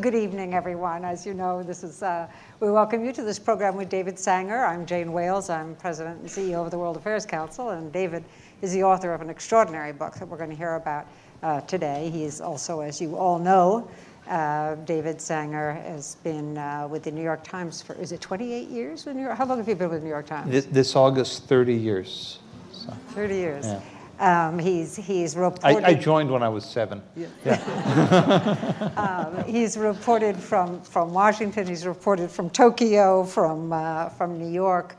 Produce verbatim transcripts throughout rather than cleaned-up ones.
Good evening, everyone. As you know, this is uh, we welcome you to this program with David Sanger. I'm Jane Wales. I'm President and C E O of the World Affairs Council, and David is the author of an extraordinary book that we're going to hear about uh, today. He is also, as you all know, uh, David Sanger has been uh, with the New York Times for, is it twenty-eight years? With New York? How long have you been with the New York Times? This, this August, thirty years. So. thirty years. Yeah. Um, he's he's reported. I, I joined when I was seven. Yeah. Yeah. um, he's reported from from Washington. He's reported from Tokyo, from uh, from New York,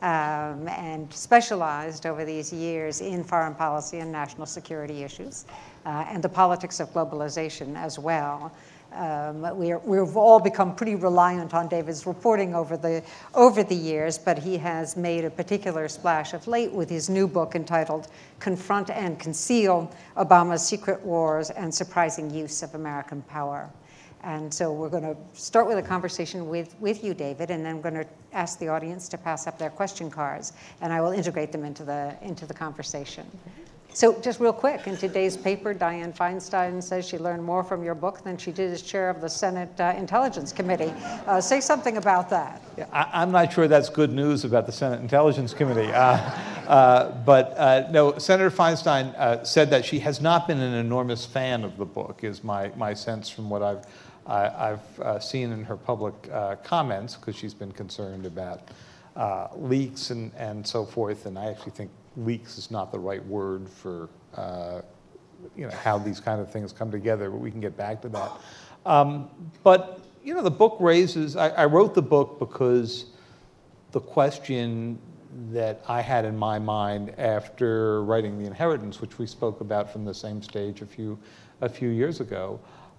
um, and specialized over these years in foreign policy and national security issues, uh, and the politics of globalization as well. Um, we're, we've all become pretty reliant on David's reporting over the over the years, but he has made a particular splash of late with his new book entitled "Confront and Conceal: Obama's Secret Wars and Surprising Use of American Power." And so we're going to start with a conversation with, with you, David, and then I'm going to ask the audience to pass up their question cards, and I will integrate them into the into the conversation. So just real quick, in today's paper, Dianne Feinstein says she learned more from your book than she did as chair of the Senate uh, Intelligence Committee. Uh, say something about that. Yeah, I, I'm not sure that's good news about the Senate Intelligence Committee. Uh, uh, but uh, no, Senator Feinstein uh, said that she has not been an enormous fan of the book, is my, my sense from what I've, I, I've uh, seen in her public uh, comments, because she's been concerned about uh, leaks and, and so forth. And I actually think leaks is not the right word for uh, you know, how these kind of things come together, but we can get back to that. Um, but you know, the book raises, I, I wrote the book because the question that I had in my mind after writing The Inheritance, which we spoke about from the same stage a few, a few years ago,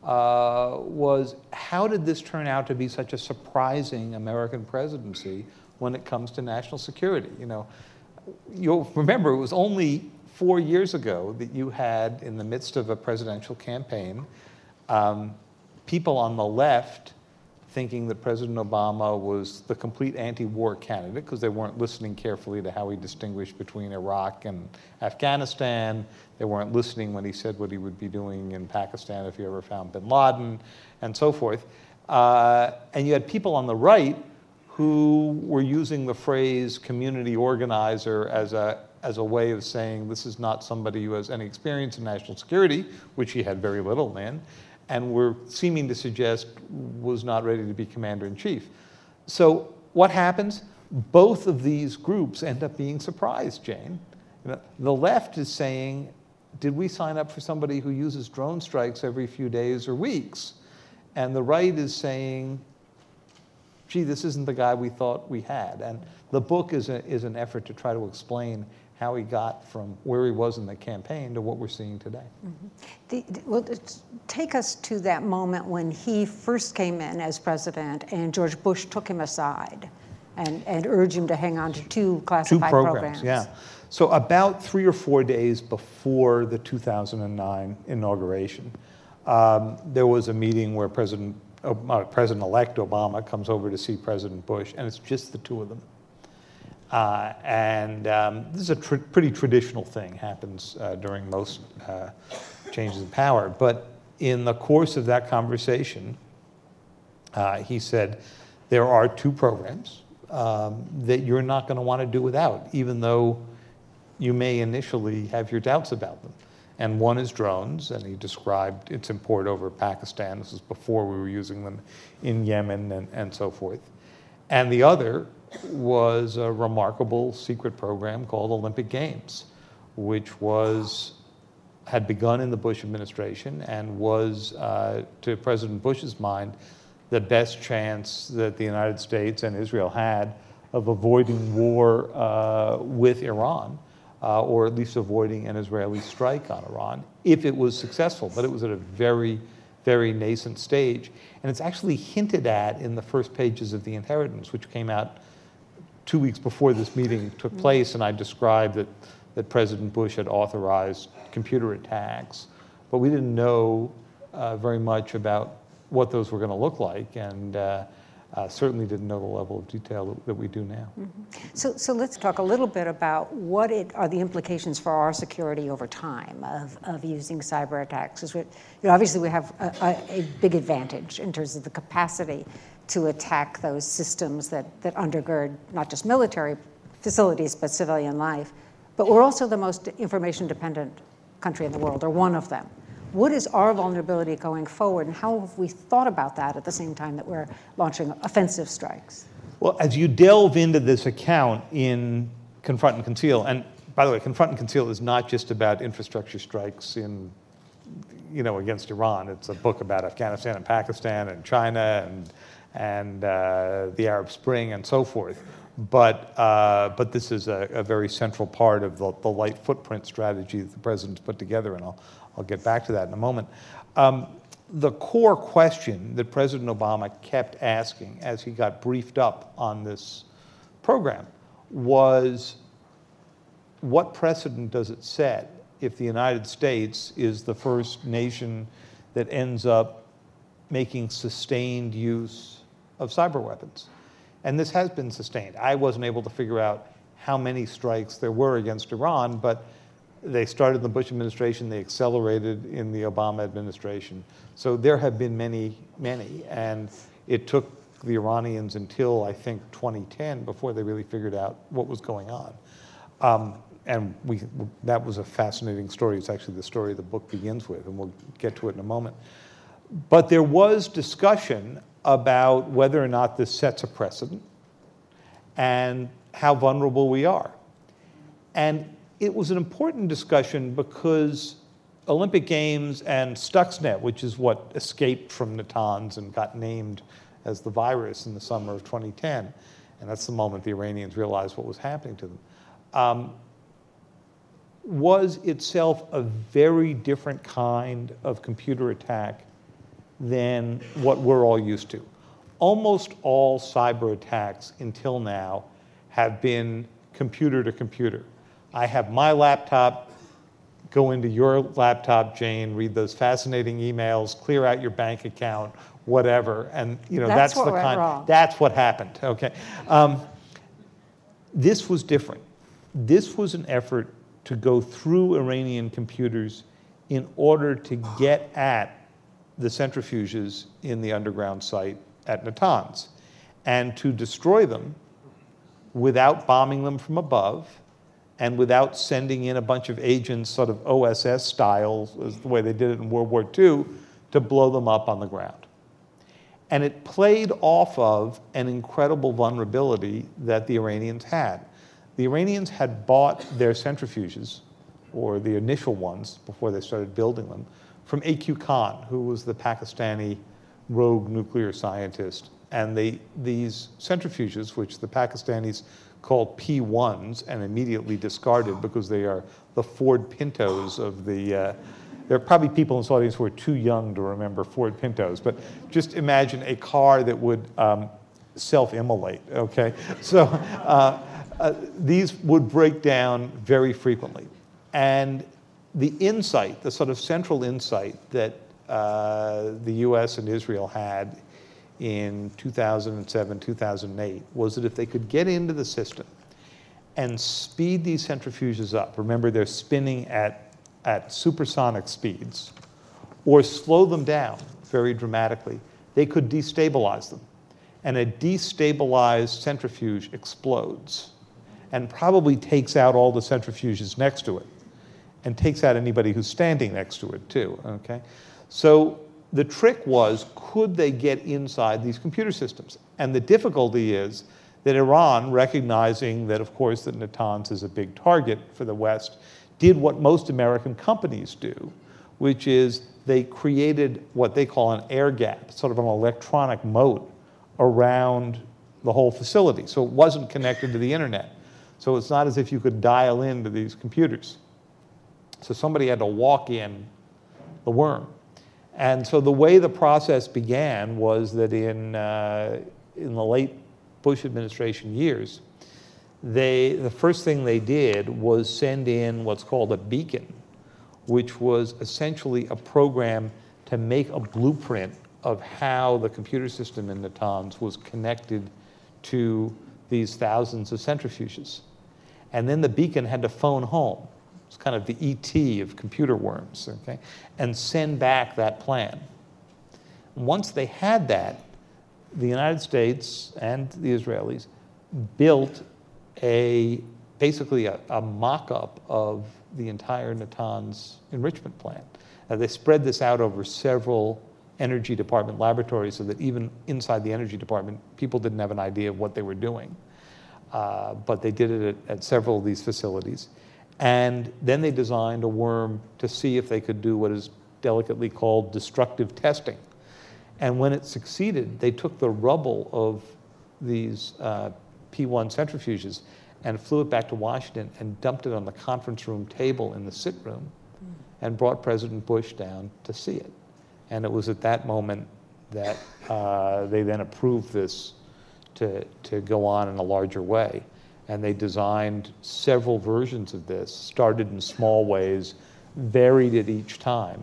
uh, was how did this turn out to be such a surprising American presidency when it comes to national security? You know, you'll remember it was only four years ago that you had, in the midst of a presidential campaign, um, people on the left thinking that President Obama was the complete anti-war candidate because they weren't listening carefully to how he distinguished between Iraq and Afghanistan. They weren't listening when he said what he would be doing in Pakistan if he ever found bin Laden, and so forth. Uh, and you had people on the right who were using the phrase community organizer as a, as a way of saying this is not somebody who has any experience in national security, which he had very little in, and were seeming to suggest was not ready to be commander-in-chief. So what happens? Both of these groups end up being surprised, Jane. You know, the left is saying, did we sign up for somebody who uses drone strikes every few days or weeks? And the right is saying, gee, this isn't the guy we thought we had. And the book is, a, is an effort to try to explain how he got from where he was in the campaign to what we're seeing today. Mm-hmm. the, the, well, take us to that moment when he first came in as president and George Bush took him aside and, and urged him to hang on to two classified two programs. programs. Yeah. So about three or four days before the two thousand nine inauguration, um, there was a meeting where President Uh, President-elect Obama comes over to see President Bush, and it's just the two of them. Uh, and um, this is a tr pretty traditional thing, happens uh, during most uh, changes of power. But in the course of that conversation, uh, he said, there are two programs um, that you're not going to want to do without, even though you may initially have your doubts about them. And one is drones, and he described its import over Pakistan. This was before we were using them in Yemen and, and so forth. And the other was a remarkable secret program called Olympic Games, which was, had begun in the Bush administration and was, uh, to President Bush's mind, the best chance that the United States and Israel had of avoiding war uh, with Iran. Uh, or at least avoiding an Israeli strike on Iran, if it was successful. But it was at a very, very nascent stage. And it's actually hinted at in the first pages of The Inheritance, which came out two weeks before this meeting took place, and I described that, that President Bush had authorized computer attacks. But we didn't know uh, very much about what those were going to look like. And uh, uh, certainly didn't know the level of detail that, that we do now. Mm-hmm. So, so let's talk a little bit about what it, are the implications for our security over time of, of using cyber attacks. Because we, you know, obviously we have a, a, a big advantage in terms of the capacity to attack those systems that, that undergird not just military facilities, but civilian life. But we're also the most information-dependent country in the world, or one of them. What is our vulnerability going forward, and how have we thought about that at the same time that we're launching offensive strikes? Well, as you delve into this account in Confront and Conceal, and by the way, Confront and Conceal is not just about infrastructure strikes in, you know, against Iran. It's a book about Afghanistan and Pakistan and China and and uh, the Arab Spring and so forth. But uh, but this is a, a very central part of the, the light footprint strategy that the president's put together, and I'll I'll get back to that in a moment. Um, the core question that President Obama kept asking as he got briefed up on this program was, what precedent does it set if the United States is the first nation that ends up making sustained use of cyber weapons? And this has been sustained. I wasn't able to figure out how many strikes there were against Iran, but they started in the Bush administration, they accelerated in the Obama administration. So there have been many, many. And it took the Iranians until, I think, twenty ten before they really figured out what was going on. Um, and we, that was a fascinating story. It's actually the story the book begins with, and we'll get to it in a moment. But there was discussion about whether or not this sets a precedent and how vulnerable we are. And it was an important discussion because Olympic Games and Stuxnet, which is what escaped from Natanz and got named as the virus in the summer of twenty ten, and that's the moment the Iranians realized what was happening to them, um, was itself a very different kind of computer attack than what we're all used to. Almost all cyber attacks until now have been computer to computer. I have my laptop, go into your laptop, Jane, read those fascinating emails, clear out your bank account, whatever, and you know that's, that's what the went kind. Wrong. That's what happened. Okay, um, this was different. This was an effort to go through Iranian computers in order to get at the centrifuges in the underground site at Natanz, and to destroy them without bombing them from above, and without sending in a bunch of agents, sort of O S S style, as the way they did it in World War Two, to blow them up on the ground. And it played off of an incredible vulnerability that the Iranians had. The Iranians had bought their centrifuges, or the initial ones before they started building them, from A Q Khan, who was the Pakistani rogue nuclear scientist. And they, these centrifuges, which the Pakistanis called P ones and immediately discarded because they are the Ford Pintos of the, uh, there are probably people in this audience who are too young to remember Ford Pintos, but just imagine a car that would um, self-immolate, okay? So uh, uh, these would break down very frequently. And the insight, the sort of central insight that uh, the U S and Israel had in two thousand seven, two thousand eight, was that if they could get into the system and speed these centrifuges up, remember they're spinning at, at supersonic speeds, or slow them down very dramatically, they could destabilize them. And a destabilized centrifuge explodes and probably takes out all the centrifuges next to it, and takes out anybody who's standing next to it too, okay? So the trick was, could they get inside these computer systems? And the difficulty is that Iran, recognizing that, of course, that Natanz is a big target for the West, did what most American companies do, which is they created what they call an air gap, sort of an electronic moat around the whole facility. So it wasn't connected to the internet. So it's not as if you could dial into these computers. So somebody had to walk in the worm. And so the way the process began was that in, uh, in the late Bush administration years, they, the first thing they did was send in what's called a beacon, which was essentially a program to make a blueprint of how the computer system in Natanz was connected to these thousands of centrifuges. And then the beacon had to phone home. It's kind of the E T of computer worms, okay? And send back that plan. Once they had that, the United States and the Israelis built a, basically a, a mock-up of the entire Natanz enrichment plant. Uh, they spread this out over several Energy Department laboratories so that even inside the Energy Department, people didn't have an idea of what they were doing. Uh, but they did it at, at several of these facilities. And then they designed a worm to see if they could do what is delicately called destructive testing. And when it succeeded, they took the rubble of these uh, P one centrifuges and flew it back to Washington and dumped it on the conference room table in the sit room and brought President Bush down to see it. And it was at that moment that uh, they then approved this to, to go on in a larger way. And they designed several versions of this, started in small ways, varied it each time.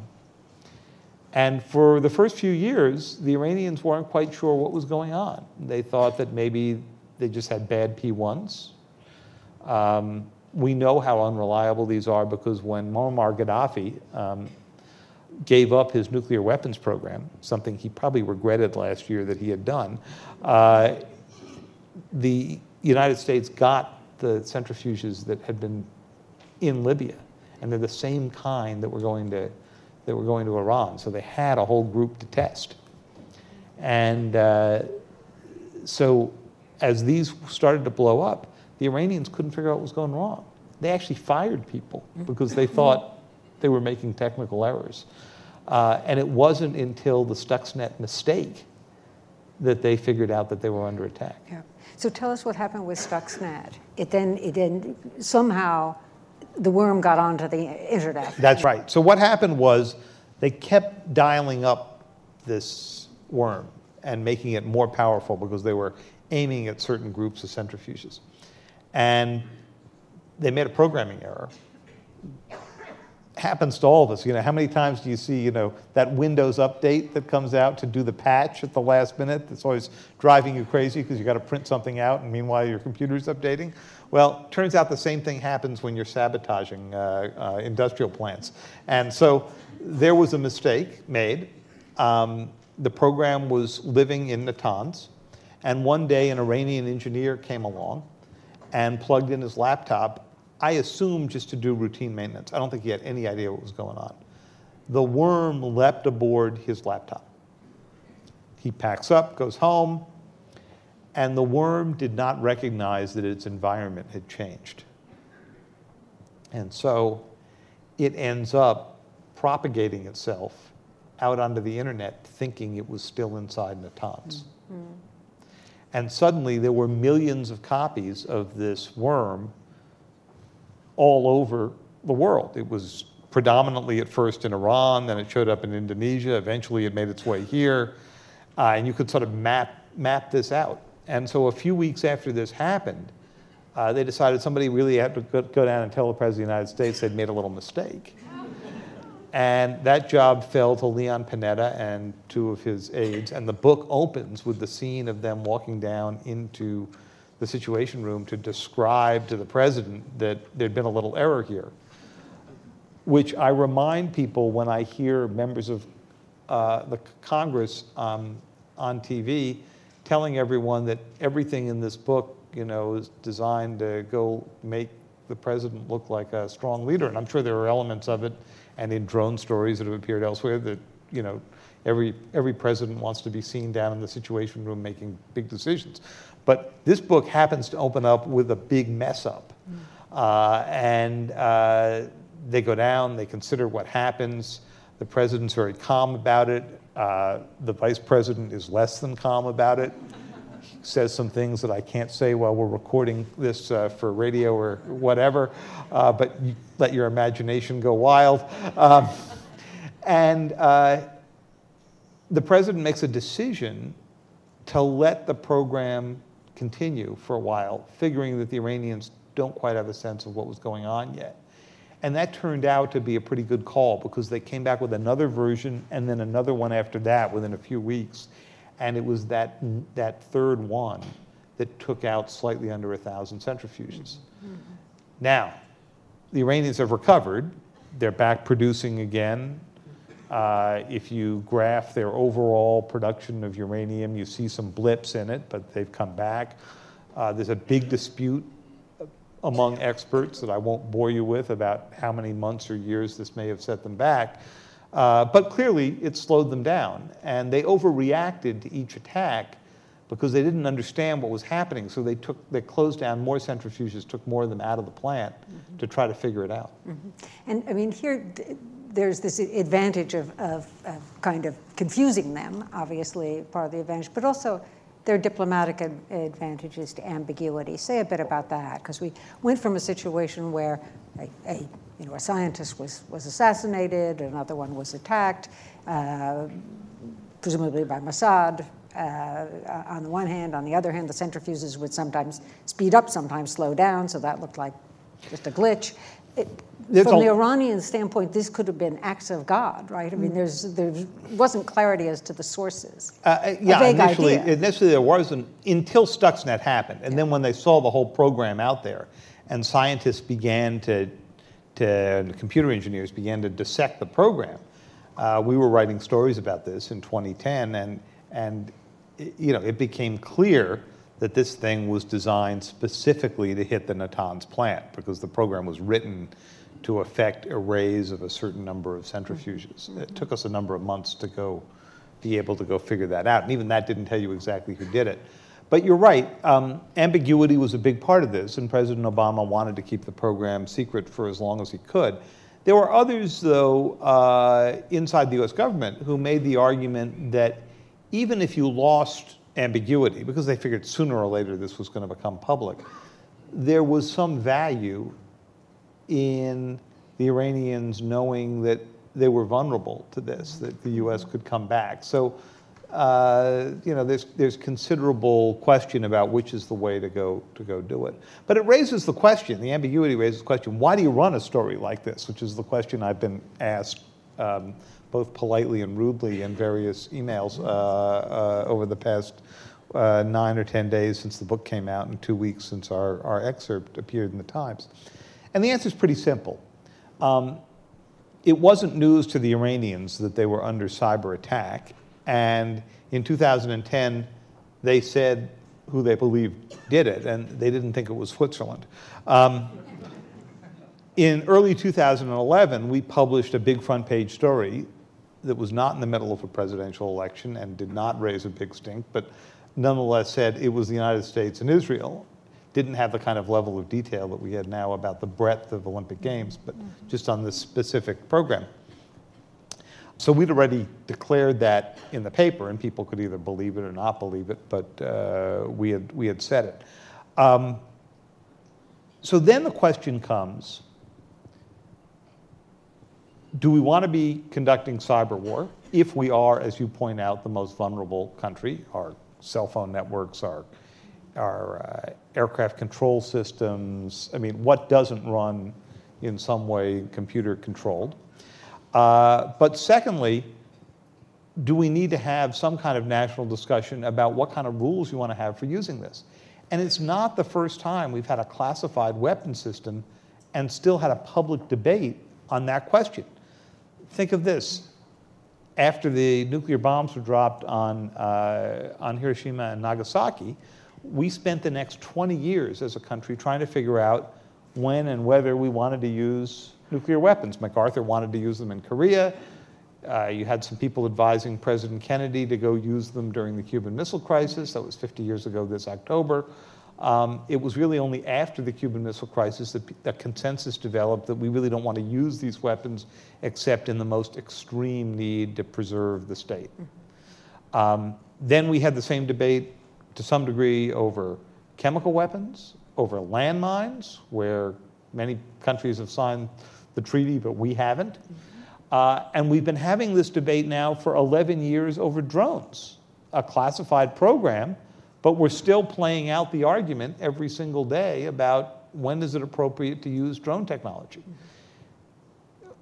And for the first few years, the Iranians weren't quite sure what was going on. They thought that maybe they just had bad P ones. Um, we know how unreliable these are because when Muammar Gaddafi um, gave up his nuclear weapons program, something he probably regretted last year that he had done, uh, the United States got the centrifuges that had been in Libya, and they're the same kind that were going to that were going to Iran. So they had a whole group to test. And uh, so as these started to blow up, the Iranians couldn't figure out what was going wrong. They actually fired people because they thought they were making technical errors. Uh, and it wasn't until the Stuxnet mistake that they figured out that they were under attack. Yeah. So tell us what happened with Stuxnet. It then, it then somehow the worm got onto the internet. That's right. So what happened was they kept dialing up this worm and making it more powerful because they were aiming at certain groups of centrifuges. And they made a programming error. Happens to all of us. You know, how many times do you see, you know, that Windows update that comes out to do the patch at the last minute that's always driving you crazy because you got to print something out and meanwhile your computer's updating? Well, turns out the same thing happens when you're sabotaging uh, uh, industrial plants. And so there was a mistake made. Um, the program was living in Natanz, and one day an Iranian engineer came along and plugged in his laptop, I assume just to do routine maintenance. I don't think he had any idea what was going on. The worm leapt aboard his laptop. He packs up, goes home, and the worm did not recognize that its environment had changed. And so it ends up propagating itself out onto the internet thinking it was still inside Natanz. Mm-hmm. And suddenly there were millions of copies of this worm all over the world. It was predominantly at first in Iran, then it showed up in Indonesia, eventually it made its way here, uh, and you could sort of map, map this out. And so a few weeks after this happened, uh, they decided somebody really had to go, go down and tell the President of the United States they'd made a little mistake. And that job fell to Leon Panetta and two of his aides, and the book opens with the scene of them walking down into the Situation Room to describe to the president that there'd been a little error here, which I remind people when I hear members of uh, the Congress um, on T V telling everyone that everything in this book, you know, is designed to go make the president look like a strong leader. And I'm sure there are elements of it, and in drone stories that have appeared elsewhere, that, you know, every, every president wants to be seen down in the Situation Room making big decisions. But this book happens to open up with a big mess up. Mm. Uh, and uh, they go down, they consider what happens. The president's very calm about it. Uh, the vice president is less than calm about it. He says some things that I can't say while we're recording this uh, for radio or whatever, uh, but you let your imagination go wild. Um, and uh, the president makes a decision to let the program continue for a while, figuring that the Iranians don't quite have a sense of what was going on yet. And that turned out to be a pretty good call because they came back with another version and then another one after that within a few weeks. And it was that, that third one that took out slightly under a thousand centrifuges. Mm-hmm. Now, the Iranians have recovered. They're back producing again. Uh, if you graph their overall production of uranium, you see some blips in it, but they've come back. Uh, there's a big dispute among experts that I won't bore you with about how many months or years this may have set them back. Uh, but clearly, it slowed them down. And they overreacted to each attack because they didn't understand what was happening. So they took, they closed down more centrifuges, took more of them out of the plant mm-hmm. to try to figure it out. Mm-hmm. And I mean, here, there's this advantage of, of, of kind of confusing them, obviously, part of the advantage, but also there are diplomatic ad advantages to ambiguity. Say a bit about that, because we went from a situation where a, a, you know, a scientist was, was assassinated, another one was attacked, uh, presumably by Mossad, uh, on the one hand. On the other hand, the centrifuges would sometimes speed up, sometimes slow down, so that looked like just a glitch. It, From the Iranian standpoint, this could have been acts of God, right? I mean, there's there wasn't clarity as to the sources. Uh, yeah, a vague initially, idea. initially there wasn't until Stuxnet happened, and yeah. then when they saw the whole program out there, and scientists began to, to computer engineers began to dissect the program. Uh, we were writing stories about this in twenty ten, and and you know it became clear that this thing was designed specifically to hit the Natanz plant because the program was written to affect arrays of a certain number of centrifuges. Mm-hmm. It took us a number of months to go be able to go figure that out, and even that didn't tell you exactly who did it. But you're right, um, ambiguity was a big part of this, and President Obama wanted to keep the program secret for as long as he could. There were others, though, uh, inside the U S government who made the argument that even if you lost ambiguity, because they figured sooner or later this was going to become public, there was some value in the Iranians knowing that they were vulnerable to this, that the U S could come back. So, uh, you know, there's there's considerable question about which is the way to go to go do it. But it raises the question, the ambiguity raises the question, why do you run a story like this? Which is the question I've been asked um, both politely and rudely in various emails uh, uh, over the past uh, nine or ten days since the book came out and two weeks since our, our excerpt appeared in the Times. And the answer is pretty simple. Um, it wasn't news to the Iranians that they were under cyber attack. And in two thousand ten, they said who they believed did it, and they didn't think it was Switzerland. Um, in early two thousand eleven, we published a big front page story that was not in the middle of a presidential election and did not raise a big stink, but nonetheless said it was the United States and Israel. Didn't have the kind of level of detail that we had now about the breadth of Olympic Games, but mm-hmm. just on this specific program. So we'd already declared that in the paper, and people could either believe it or not believe it, but uh, we had we had said it. Um, so then the question comes, do we want to be conducting cyber war if we are, as you point out, the most vulnerable country? Our cell phone networks, our, our uh, aircraft control systems, I mean, what doesn't run in some way computer controlled? Uh, but secondly, do we need to have some kind of national discussion about what kind of rules you want to have for using this? And it's not the first time we've had a classified weapon system and still had a public debate on that question. Think of this. After the nuclear bombs were dropped on, uh, on Hiroshima and Nagasaki, we spent the next twenty years as a country trying to figure out when and whether we wanted to use nuclear weapons. MacArthur wanted to use them in Korea. Uh, you had some people advising President Kennedy to go use them during the Cuban Missile Crisis. That was fifty years ago this October. Um, it was really only after the Cuban Missile Crisis that a consensus developed that we really don't want to use these weapons except in the most extreme need to preserve the state. Um, then we had the same debate to some degree over chemical weapons, over landmines, where many countries have signed the treaty, but we haven't. Uh, and we've been having this debate now for eleven years over drones, a classified program, but we're still playing out the argument every single day about when is it appropriate to use drone technology.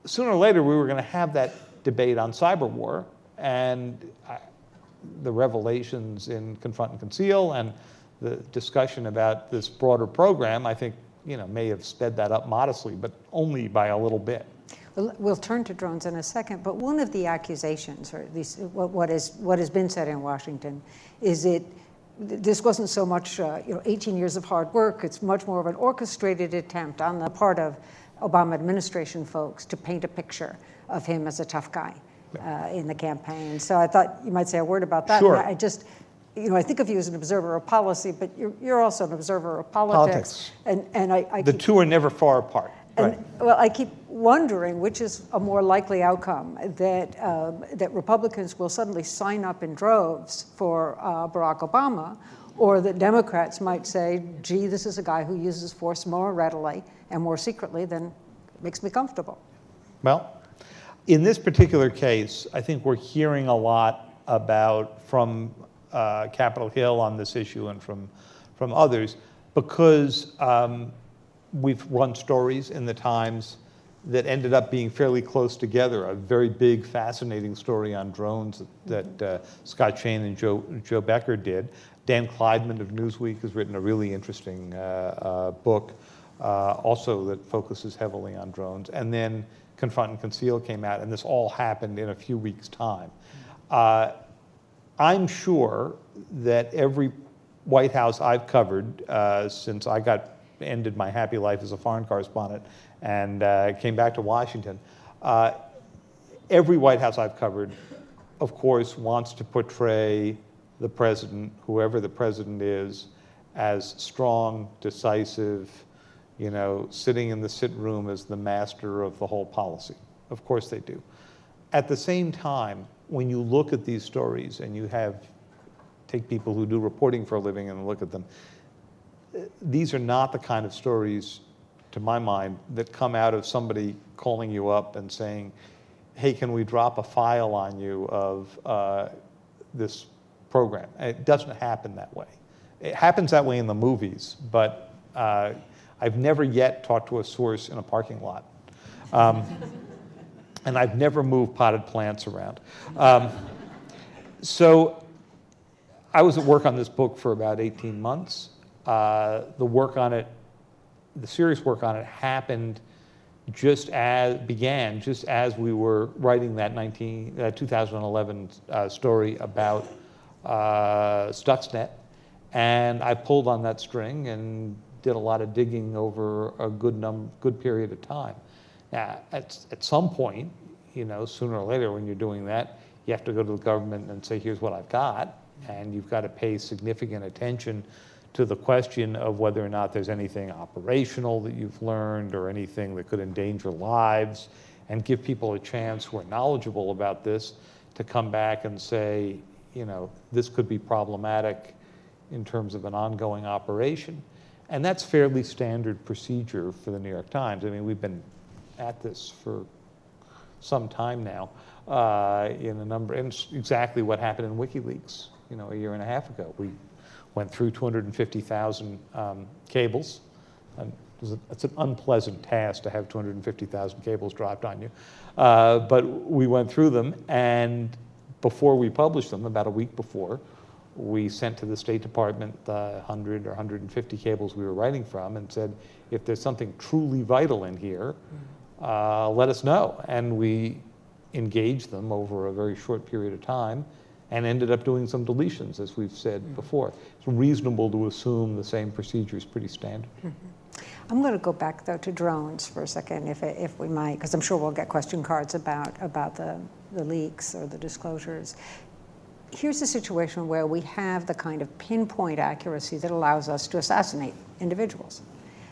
sooner or later, we were going to have that debate on cyber war, and I, the revelations in Confront and Conceal and the discussion about this broader program, I think, you know, may have sped that up modestly, but only by a little bit. We'll, we'll turn to drones in a second, but one of the accusations, or at least what, what, is, what has been said in Washington, is it this wasn't so much uh, you know, eighteen years of hard work. It's much more of an orchestrated attempt on the part of Obama administration folks to paint a picture of him as a tough guy uh, in the campaign. So I thought you might say a word about that. Sure. I just, you know, I think of you as an observer of policy, but you're, you're also an observer of politics. Politics. And, and I, I the keep, two are never far apart. and, Right. Well, I keep wondering which is a more likely outcome, that, um, that Republicans will suddenly sign up in droves for uh, Barack Obama, or that Democrats might say, gee, this is a guy who uses force more readily and more secretly than makes me comfortable. Well, in this particular case, I think we're hearing a lot about from uh, Capitol Hill on this issue and from, from others, because um, we've run stories in the Times that ended up being fairly close together. A very big, fascinating story on drones that, that uh, Scott Shane and Joe, Joe Becker did. Dan Kleidman of Newsweek has written a really interesting uh, uh, book, uh, also that focuses heavily on drones. And then Confront and Conceal came out, and this all happened in a few weeks' time. Uh, I'm sure that every White House I've covered uh, since I got ended my happy life as a foreign correspondent and uh, came back to Washington, uh, every White House I've covered, of course, wants to portray the president, whoever the president is, as strong, decisive, you know, sitting in the sit room as the master of the whole policy. Of course they do. At the same time, when you look at these stories and you have, take people who do reporting for a living and look at them, these are not the kind of stories, to my mind, that come out of somebody calling you up and saying, hey, can we drop a file on you of uh, this program? And it doesn't happen that way. It happens that way in the movies, but uh, I've never yet talked to a source in a parking lot. Um, and I've never moved potted plants around. Um, so I was at work on this book for about eighteen months. Uh, the work on it, the serious work on it happened just as, began just as we were writing that nineteen, uh, two thousand eleven uh, story about uh, Stuxnet. And I pulled on that string and did a lot of digging over a good num good period of time. Now, at, at some point, you know, sooner or later when you're doing that, you have to go to the government and say, here's what I've got. And you've got to pay significant attention to the question of whether or not there's anything operational that you've learned or anything that could endanger lives, and give people a chance who are knowledgeable about this to come back and say, you know, this could be problematic in terms of an ongoing operation. And that's fairly standard procedure for the New York Times. I mean, we've been at this for some time now uh, in a number, and it's exactly what happened in WikiLeaks, you know, a year and a half ago. We went through two hundred fifty thousand um, cables. And it's an unpleasant task to have two hundred fifty thousand cables dropped on you. Uh, but we went through them, and before we published them, about a week before, we sent to the State Department the one hundred or one hundred fifty cables we were writing from and said, if there's something truly vital in here, uh, let us know. And we engaged them over a very short period of time and ended up doing some deletions, as we've said before. It's reasonable to assume the same procedure is pretty standard. Mm-hmm. I'm going to go back, though, to drones for a second, if, if we might, because I'm sure we'll get question cards about, about the, the leaks or the disclosures. Here's a situation where we have the kind of pinpoint accuracy that allows us to assassinate individuals.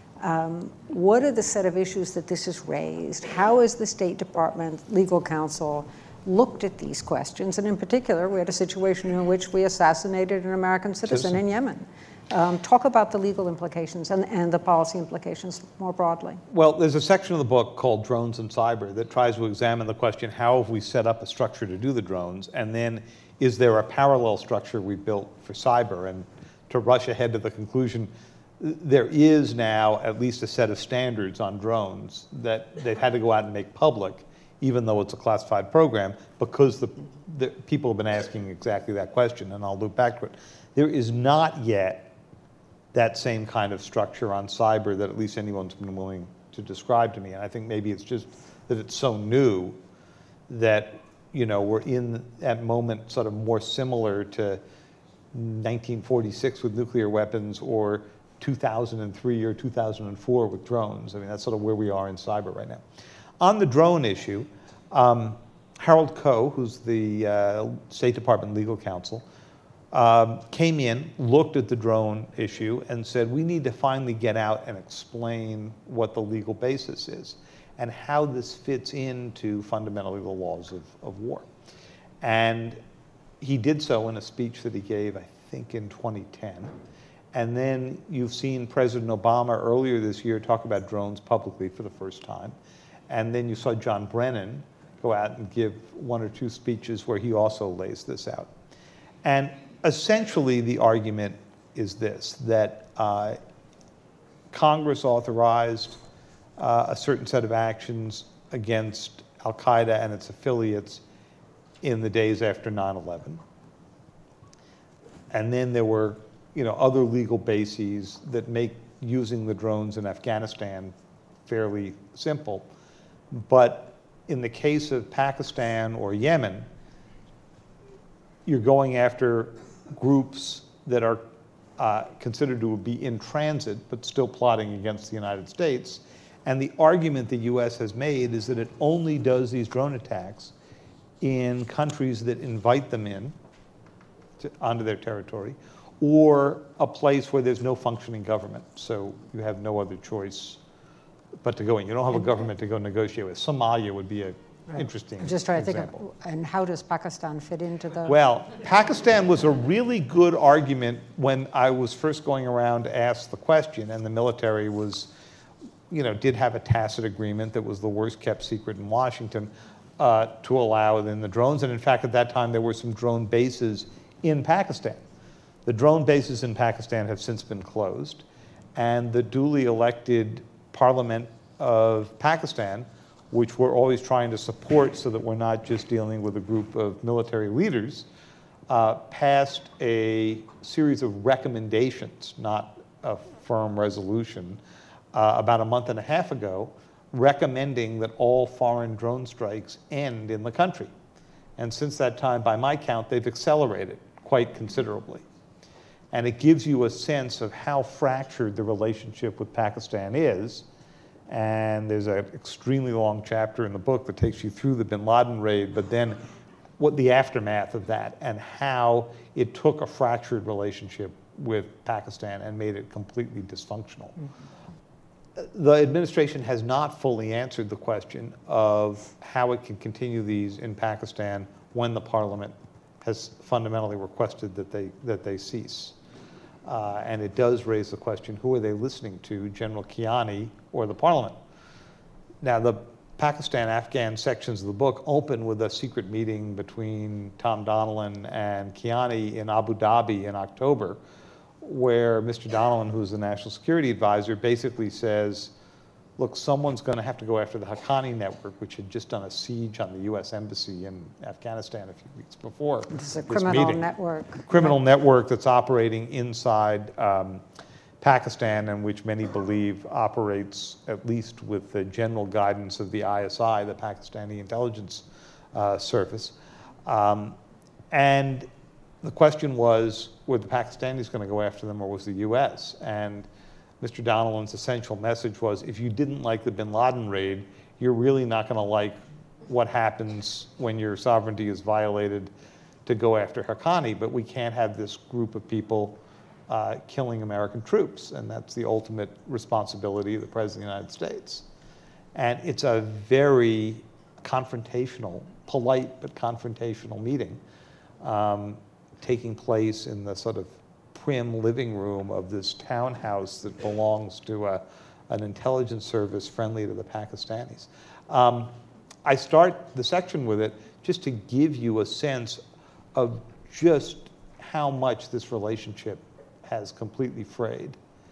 Um, what are the set of issues that this has raised? How is the State Department, legal counsel, looked at these questions? And in particular, we had a situation in which we assassinated an American citizen in Yemen. Um, talk about the legal implications and, and the policy implications more broadly. Well, there's a section of the book called Drones and Cyber that tries to examine the question, how have we set up a structure to do the drones? And then, is there a parallel structure we built for cyber? And to rush ahead to the conclusion, there is now at least a set of standards on drones that they've had to go out and make public, even though it's a classified program, because the, the people have been asking exactly that question, and I'll loop back to it. There is not yet that same kind of structure on cyber that at least anyone's been willing to describe to me, and I think maybe it's just that it's so new that, you know, we're in that moment sort of more similar to nineteen forty-six with nuclear weapons or two thousand three or two thousand four with drones. I mean, that's sort of where we are in cyber right now. On the drone issue, um, Harold Koh, who's the uh, State Department legal counsel, um, came in, looked at the drone issue, and said, we need to finally get out and explain what the legal basis is and how this fits into fundamentally the laws of, of war. And he did so in a speech that he gave, I think, in twenty ten. And then you've seen President Obama earlier this year talk about drones publicly for the first time. And then you saw John Brennan go out and give one or two speeches where he also lays this out. And essentially the argument is this, that uh, Congress authorized uh, a certain set of actions against Al-Qaeda and its affiliates in the days after nine eleven. And then there were, you know, other legal bases that make using the drones in Afghanistan fairly simple. But in the case of Pakistan or Yemen, you're going after groups that are uh, considered to be in transit but still plotting against the United States. And the argument the U S has made is that it only does these drone attacks in countries that invite them in to, onto their territory, or a place where there's no functioning government. So you have no other choice but to go in. You don't have a government to go negotiate with. Somalia would be an right. interesting I'm just trying to example. think of, and how does Pakistan fit into the... Well, Pakistan was a really good argument when I was first going around to ask the question, and the military was, you know, did have a tacit agreement that was the worst kept secret in Washington uh, to allow in the drones. And in fact, at that time, there were some drone bases in Pakistan. The drone bases in Pakistan have since been closed, and the duly elected Parliament of Pakistan, which we're always trying to support so that we're not just dealing with a group of military leaders, uh, passed a series of recommendations, not a firm resolution, uh, about a month and a half ago, recommending that all foreign drone strikes end in the country. And since that time, by my count, they've accelerated quite considerably. And it gives you a sense of how fractured the relationship with Pakistan is. And there's an extremely long chapter in the book that takes you through the bin Laden raid, but then what the aftermath of that and how it took a fractured relationship with Pakistan and made it completely dysfunctional. Mm-hmm. The administration has not fully answered the question of how it can continue these in Pakistan when the parliament has fundamentally requested that they, that they cease. Uh, and it does raise the question, who are they listening to, General Kiani or the parliament? Now, the Pakistan-Afghan sections of the book open with a secret meeting between Tom Donilon and Kiani in Abu Dhabi in October, where Mister Donilon, who's the national security advisor, basically says, look, someone's going to have to go after the Haqqani network, which had just done a siege on the U S embassy in Afghanistan a few weeks before. This is a criminal meeting. network. Criminal right. network that's operating inside um, Pakistan, and which many believe operates at least with the general guidance of the I S I, the Pakistani intelligence uh, service. Um, and the question was, were the Pakistanis going to go after them, or was the U S? And Mister Donilon's essential message was, if you didn't like the bin Laden raid, you're really not going to like what happens when your sovereignty is violated to go after Haqqani. But we can't have this group of people uh, killing American troops, and that's the ultimate responsibility of the President of the United States. And it's a very confrontational, polite but confrontational meeting, um, taking place in the sort of prim living room of this townhouse that belongs to a, an intelligence service friendly to the Pakistanis. Um, I start the section with it just to give you a sense of just how much this relationship has completely frayed.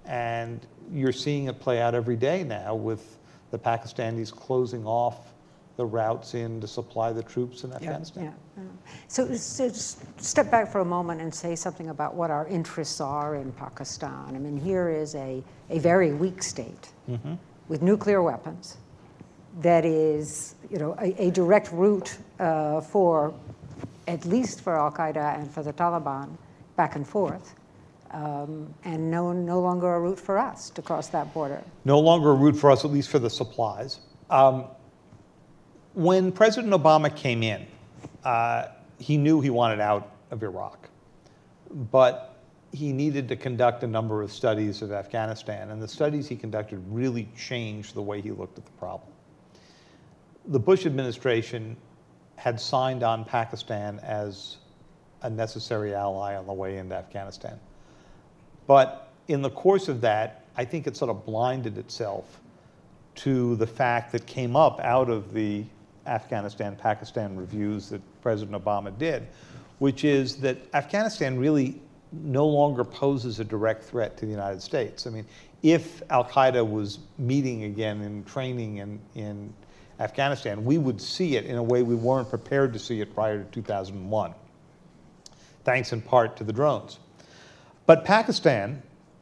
And you're seeing it play out every day now with the Pakistanis closing off the routes in to supply the troops in Afghanistan. Yeah, yeah. So, so just step back for a moment and say something about what our interests are in Pakistan. I mean, here is a, a very weak state mm-hmm. with nuclear weapons that is, you know, a, a direct route uh, for, at least for Al-Qaeda and for the Taliban, back and forth. Um, and no, no longer a route for us to cross that border. No longer a route for us, at least for the supplies. Um, when President Obama came in, uh, he knew he wanted out of Iraq, but he needed to conduct a number of studies of Afghanistan, and the studies he conducted really changed the way he looked at the problem. The Bush administration had signed on Pakistan as a necessary ally on the way into Afghanistan. But in the course of that, I think it sort of blinded itself to the fact that came up out of the Afghanistan-Pakistan reviews that President Obama did, which is that Afghanistan really no longer poses a direct threat to the United States. I mean, if Al-Qaeda was meeting again and training in, in Afghanistan, we would see it in a way we weren't prepared to see it prior to two thousand one, thanks in part to the drones. But Pakistan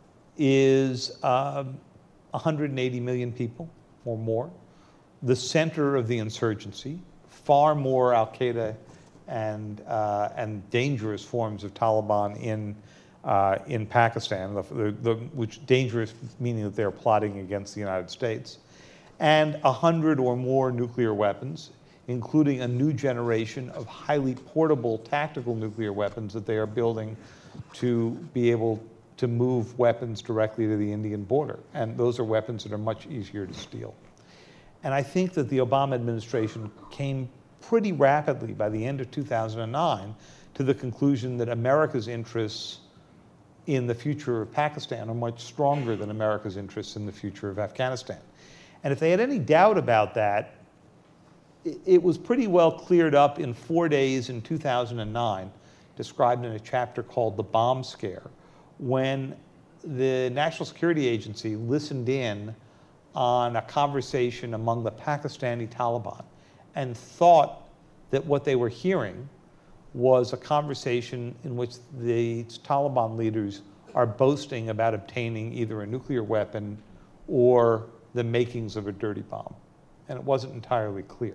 is uh, one hundred eighty million people or more, the center of the insurgency, far more Al-Qaeda and, uh, and dangerous forms of Taliban in, uh, in Pakistan, the, the, the, which dangerous meaning that they're plotting against the United States, and one hundred or more nuclear weapons, including a new generation of highly portable tactical nuclear weapons that they are building to be able to move weapons directly to the Indian border. And those are weapons that are much easier to steal. And I think that the Obama administration came pretty rapidly by the end of two thousand nine to the conclusion that America's interests in the future of Pakistan are much stronger than America's interests in the future of Afghanistan. And if they had any doubt about that, it was pretty well cleared up in four days in two thousand nine, described in a chapter called The Bomb Scare, when the National Security Agency listened in on a conversation among the Pakistani Taliban and thought that what they were hearing was a conversation in which the Taliban leaders are boasting about obtaining either a nuclear weapon or the makings of a dirty bomb. And it wasn't entirely clear.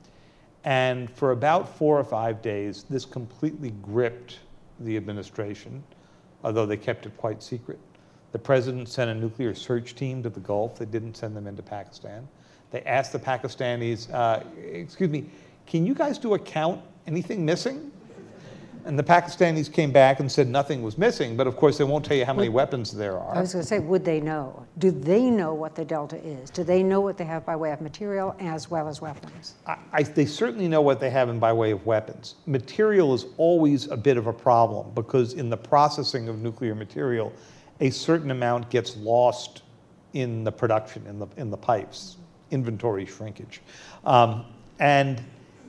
And for about four or five days, this completely gripped the administration, although they kept it quite secret. The president sent a nuclear search team to the Gulf. They didn't send them into Pakistan. They asked the Pakistanis, uh, excuse me, can you guys do a count? Anything missing? And the Pakistanis came back and said nothing was missing, but of course they won't tell you how many weapons there are. I was going to say, would they know? Do they know what the Delta is? Do they know what they have by way of material as well as weapons? I, I, they certainly know what they have in by way of weapons. Material is always a bit of a problem because in the processing of nuclear material, a certain amount gets lost in the production, in the, in the pipes, inventory shrinkage. Um, and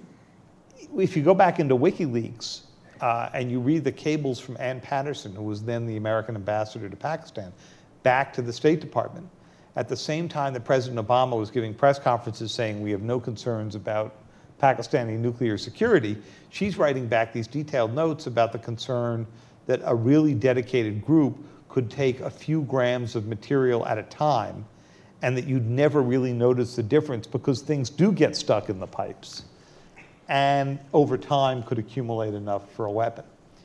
if you go back into WikiLeaks, Uh, and you read the cables from Ann Patterson, who was then the American ambassador to Pakistan, back to the State Department. At the same time that President Obama was giving press conferences saying we have no concerns about Pakistani nuclear security, she's writing back these detailed notes about the concern that a really dedicated group could take a few grams of material at a time and that you'd never really notice the difference because things do get stuck in the pipes, and over time could accumulate enough for a weapon.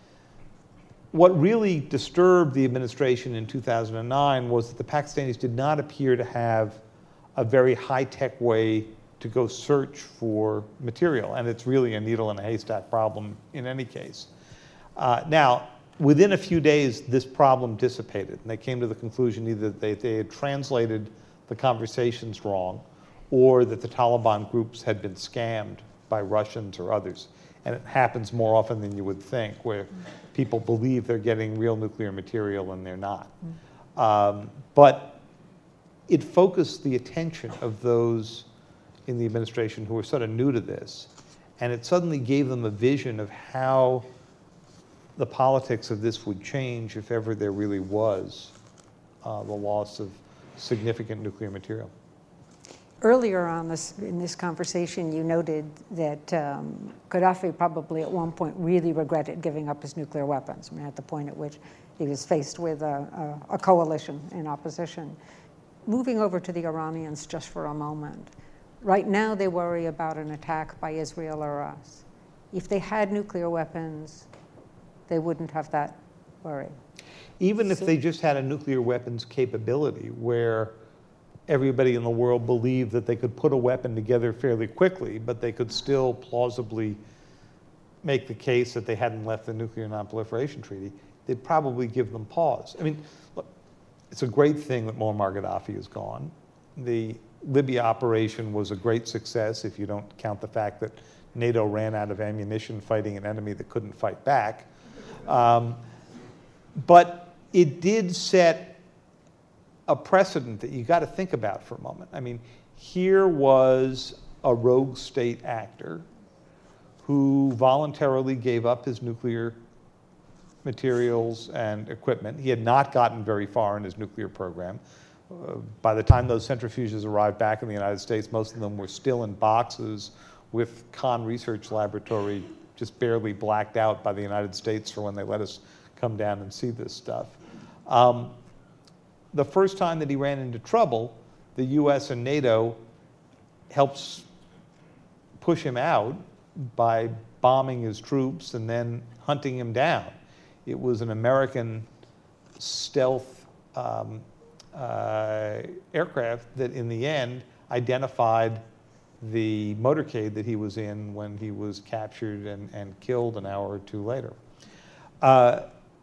What really disturbed the administration in two thousand nine was that the Pakistanis did not appear to have a very high-tech way to go search for material, and it's really a needle in a haystack problem in any case. Uh, now, within a few days, this problem dissipated, and they came to the conclusion either that they, they had translated the conversations wrong or that the Taliban groups had been scammed by Russians or others. And it happens more often than you would think, where people believe they're getting real nuclear material and they're not. Mm. Um, but it focused the attention of those in the administration who were sort of new to this, and it suddenly gave them a vision of how the politics of this would change if ever there really was uh, the loss of significant nuclear material. Earlier on this, in this conversation, you noted that um, Gaddafi probably at one point really regretted giving up his nuclear weapons. I mean, at the point at which he was faced with a, a, a coalition in opposition. Moving over to the Iranians just for a moment. Right now, they worry about an attack by Israel or us. If they had nuclear weapons, they wouldn't have that worry. Even if So- they just had a nuclear weapons capability where everybody in the world believed that they could put a weapon together fairly quickly, but they could still plausibly make the case that they hadn't left the Nuclear Non-Proliferation Treaty, they'd probably give them pause. I mean, look, it's a great thing that Muammar Gaddafi is gone. The Libya operation was a great success if you don't count the fact that NATO ran out of ammunition fighting an enemy that couldn't fight back. Um, but it did set a precedent that you got to think about for a moment. I mean, here was a rogue state actor who voluntarily gave up his nuclear materials and equipment. He had not gotten very far in his nuclear program. Uh, by the time those centrifuges arrived back in the United States, most of them were still in boxes with Kahn Research Laboratory just barely blacked out by the United States for when they let us come down and see this stuff. Um, the first time that he ran into trouble, the U S and NATO helps push him out by bombing his troops and then hunting him down. It was an American stealth um, uh, aircraft that in the end identified the motorcade that he was in when he was captured and, and killed an hour or two later. Uh,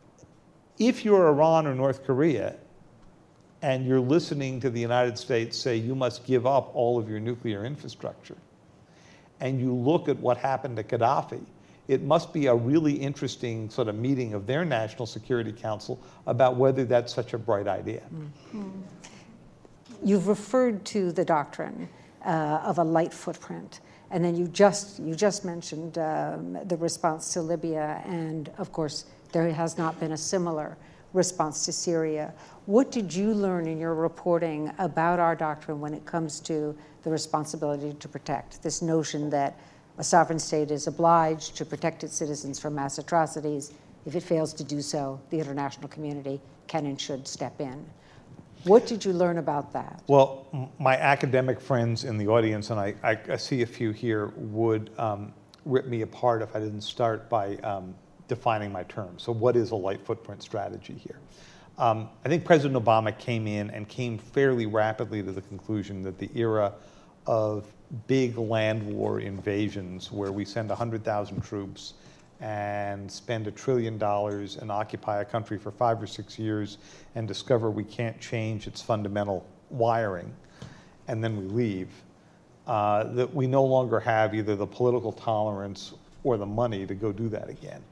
if you're Iran or North Korea, and you're listening to the United States say you must give up all of your nuclear infrastructure, and you look at what happened to Gaddafi, it must be a really interesting sort of meeting of their National Security Council about whether that's such a bright idea. Mm-hmm. You've referred to the doctrine uh, of a light footprint, and then you just, you just mentioned um, the response to Libya, and of course, there has not been a similar response to Syria. What did you learn in your reporting about our doctrine when it comes to the responsibility to protect? This notion that a sovereign state is obliged to protect its citizens from mass atrocities. If it fails to do so, the international community can and should step in. What did you learn about that? Well, m- my academic friends in the audience, and I, I, I see a few here, would um, rip me apart if I didn't start by um, defining my terms. So what is a light footprint strategy here? Um, I think President Obama came in and came fairly rapidly to the conclusion that the era of big land war invasions where we send one hundred thousand troops and spend a trillion dollars and occupy a country for five or six years and discover we can't change its fundamental wiring, and then we leave, uh, that we no longer have either the political tolerance or the money to go do that again.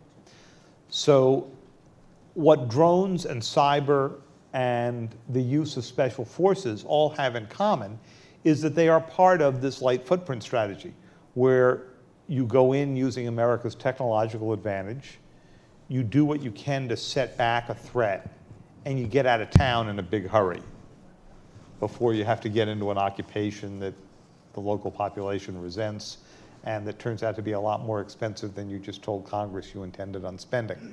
So what drones and cyber and the use of special forces all have in common is that they are part of this light footprint strategy, where you go in using America's technological advantage, you do what you can to set back a threat, and you get out of town in a big hurry before you have to get into an occupation that the local population resents and that turns out to be a lot more expensive than you just told Congress you intended on spending.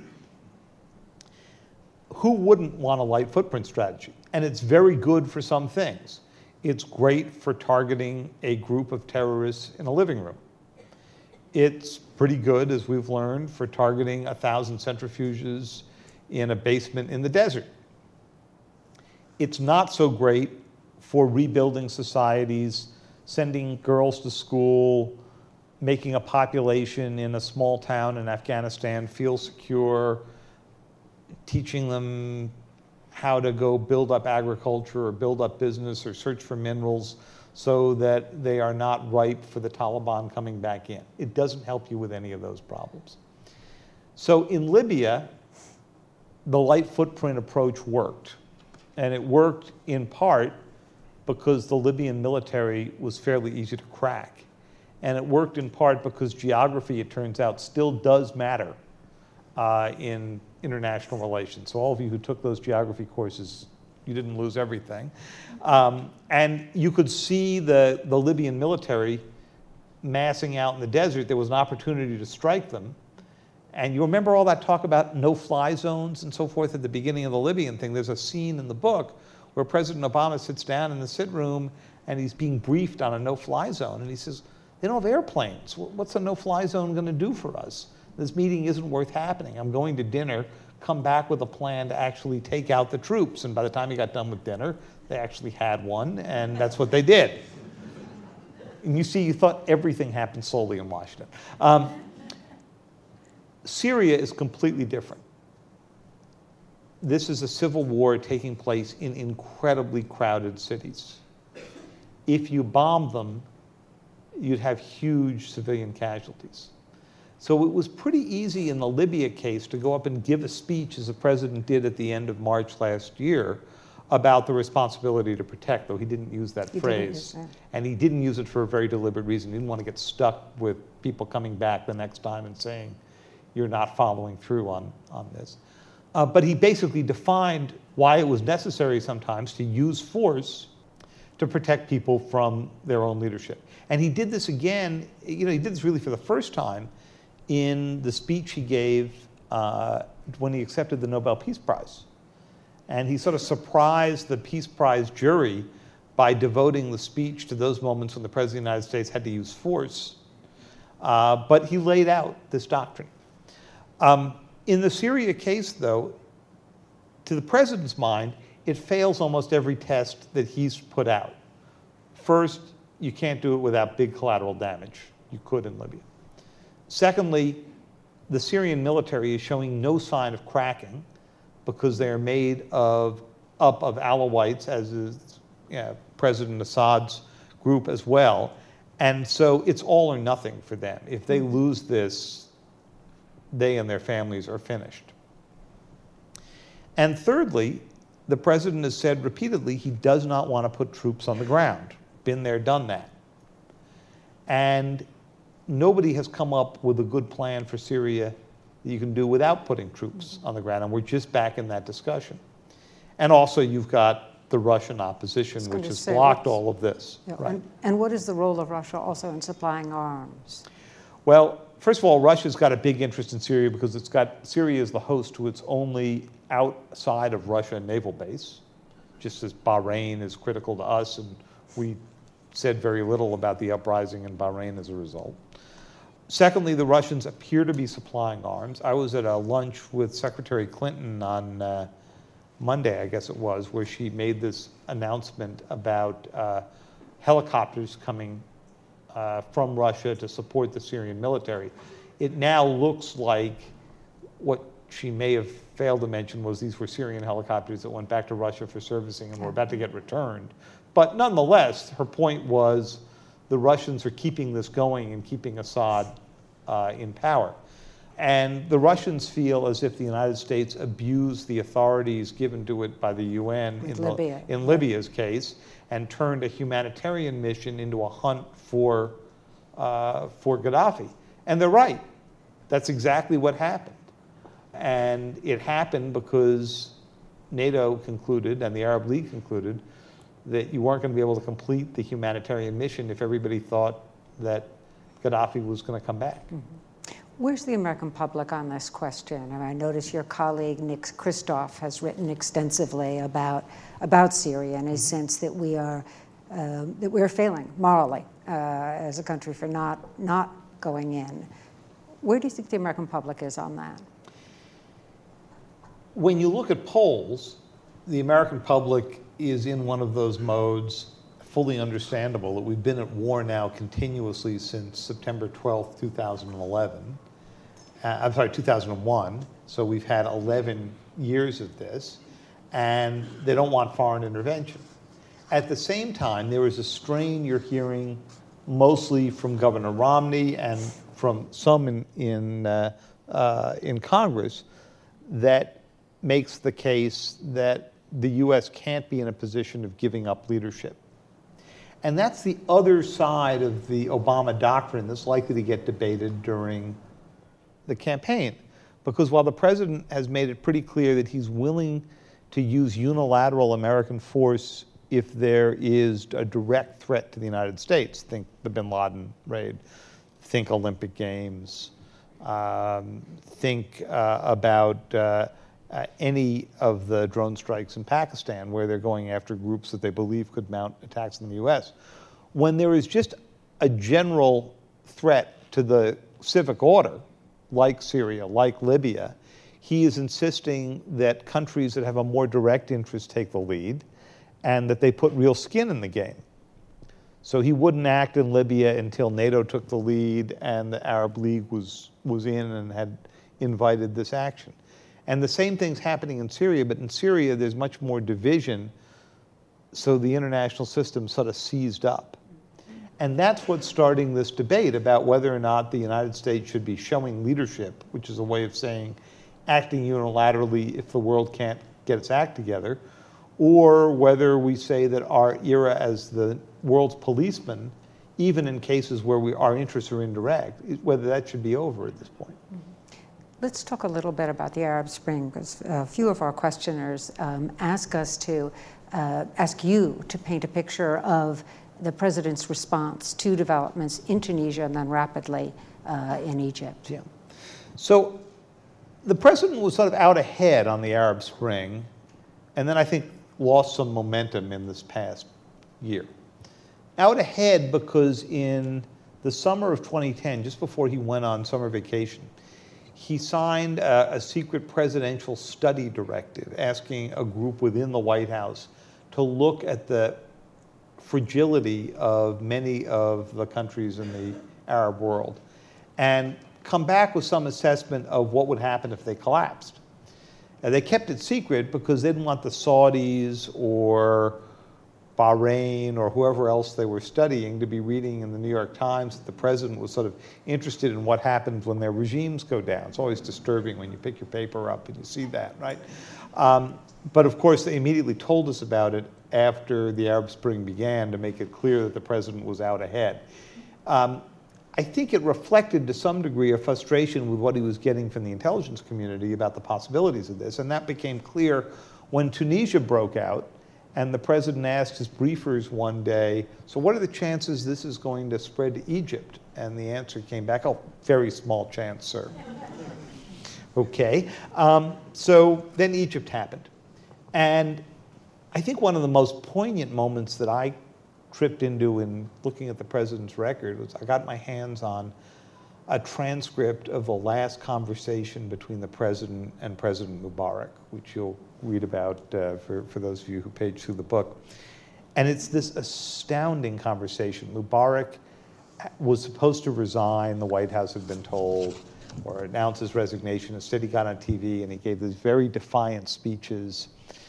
Who wouldn't want a light footprint strategy? And it's very good for some things. It's great for targeting a group of terrorists in a living room. It's pretty good, as we've learned, for targeting a thousand centrifuges in a basement in the desert. It's not so great for rebuilding societies, sending girls to school, making a population in a small town in Afghanistan feel secure, teaching them how to go build up agriculture or build up business or search for minerals so that they are not ripe for the Taliban coming back in. It doesn't help you with any of those problems. So in Libya, the light footprint approach worked. And it worked in part because the Libyan military was fairly easy to crack. And it worked in part because geography, it turns out, still does matter uh, in international relations. So all of you who took those geography courses you didn't lose everything. Um, and you could see the, the Libyan military massing out in the desert. There was an opportunity to strike them. And you remember all that talk about no-fly zones and so forth at the beginning of the Libyan thing. There's a scene in the book where President Obama sits down in the sit room and he's being briefed on a no-fly zone. And he says, they don't have airplanes. What's a no-fly zone going to do for us? This meeting isn't worth happening. I'm going to dinner, come back with a plan to actually take out the troops. And by the time he got done with dinner, they actually had one, and that's what they did. And you see, you thought everything happened slowly in Washington. Um, Syria is completely different. This is a civil war taking place in incredibly crowded cities. If you bomb them, you'd have huge civilian casualties. So it was pretty easy in the Libya case to go up and give a speech, as the president did at the end of March last year, about the responsibility to protect, though he didn't use that He phrase. didn't use that. And he didn't use it for a very deliberate reason. He didn't want to get stuck with people coming back the next time and saying, you're not following through on, on this. Uh, but he basically defined why it was necessary sometimes to use force to protect people from their own leadership. And he did this again, you know, he did this really for the first time in the speech he gave uh, when he accepted the Nobel Peace Prize. And he sort of surprised the Peace Prize jury by devoting the speech to those moments when the President of the United States had to use force. Uh, but he laid out this doctrine. Um, in the Syria case, though, to the President's mind, it fails almost every test that he's put out. First, you can't do it without big collateral damage. You could in Libya. Secondly, the Syrian military is showing no sign of cracking because they're made of, up of Alawites, as is you know, President Assad's group as well. And so it's all or nothing for them. If they lose this, they and their families are finished. And thirdly, the president has said repeatedly he does not want to put troops on the ground. Been there, done that. And nobody has come up with a good plan for Syria that you can do without putting troops on the ground, and we're just back in that discussion. And also you've got the Russian opposition, which has blocked all of this. Yeah, right. and, and what is the role of Russia also in supplying arms? Well, first of all, Russia's got a big interest in Syria because it's got, Syria is the host to its only outside of Russia naval base, just as Bahrain is critical to us, and we said very little about the uprising in Bahrain as a result. Secondly, the Russians appear to be supplying arms. I was at a lunch with Secretary Clinton on uh, Monday, I guess it was, where she made this announcement about uh, helicopters coming uh, from Russia to support the Syrian military. It now looks like what she may have failed to mention was these were Syrian helicopters that went back to Russia for servicing and were about to get returned. But nonetheless, her point was the Russians are keeping this going and keeping Assad uh, in power. And the Russians feel as if the United States abused the authorities given to it by the U N in, Libya. the, in Libya's case and turned a humanitarian mission into a hunt for, uh, for Gaddafi. And they're right. That's exactly what happened. And it happened because NATO concluded and the Arab League concluded that you weren't going to be able to complete the humanitarian mission if everybody thought that Gaddafi was going to come back. Mm-hmm. Where's the American public on this question? I mean, I notice your colleague Nick Kristof has written extensively about about Syria and his mm-hmm. sense that we are uh, that we're failing morally uh, as a country for not not going in. Where do you think the American public is on that? When you look at polls, the American public is in one of those modes, fully understandable, that we've been at war now continuously since September twelfth, two thousand eleven. Uh, I'm sorry, two thousand one. So we've had eleven years of this, and they don't want foreign intervention. At the same time, there is a strain you're hearing mostly from Governor Romney and from some in, in, uh, uh, in Congress that makes the case that the U S can't be in a position of giving up leadership. And that's the other side of the Obama doctrine that's likely to get debated during the campaign. Because while the president has made it pretty clear that he's willing to use unilateral American force if there is a direct threat to the United States. Think the bin Laden raid, think Olympic Games, um, think uh, about uh, uh, any of the drone strikes in Pakistan where they're going after groups that they believe could mount attacks in the U S. When there is just a general threat to the civic order, like Syria, like Libya, he is insisting that countries that have a more direct interest take the lead and that they put real skin in the game. So he wouldn't act in Libya until NATO took the lead and the Arab League was, was in and had invited this action. And the same thing's happening in Syria, but in Syria there's much more division, so the international system sort of seized up. And that's what's starting this debate about whether or not the United States should be showing leadership, which is a way of saying acting unilaterally if the world can't get its act together, or whether we say that our era as the world's policeman, even in cases where we, our interests are indirect, whether that should be over at this point. Let's talk a little bit about the Arab Spring, because a few of our questioners um, ask us to, uh, ask you to paint a picture of the president's response to developments in Tunisia and then rapidly uh, in Egypt. Yeah. So the president was sort of out ahead on the Arab Spring, and then I think lost some momentum in this past year. Out ahead because in the summer of twenty ten, just before he went on summer vacation, he signed a, a secret presidential study directive asking a group within the White House to look at the fragility of many of the countries in the Arab world and come back with some assessment of what would happen if they collapsed. Now, they kept it secret because they didn't want the Saudis or Bahrain or whoever else they were studying to be reading in the New York Times that the president was sort of interested in what happens when their regimes go down. It's always disturbing when you pick your paper up and you see that, right? Um, but of course, they immediately told us about it after the Arab Spring began to make it clear that the president was out ahead. Um, I think it reflected to some degree a frustration with what he was getting from the intelligence community about the possibilities of this, and that became clear when Tunisia broke out and the president asked his briefers one day, so what are the chances this is going to spread to Egypt? And the answer came back, oh, very small chance, sir. Okay, um, so then Egypt happened. And I think one of the most poignant moments that I tripped into in looking at the president's record was I got my hands on a transcript of the last conversation between the president and President Mubarak, which you'll read about uh, for, for those of you who page through the book. And it's this astounding conversation. Mubarak was supposed to resign, the White House had been told, or announce his resignation. Instead, he got on T V and he gave these very defiant speeches.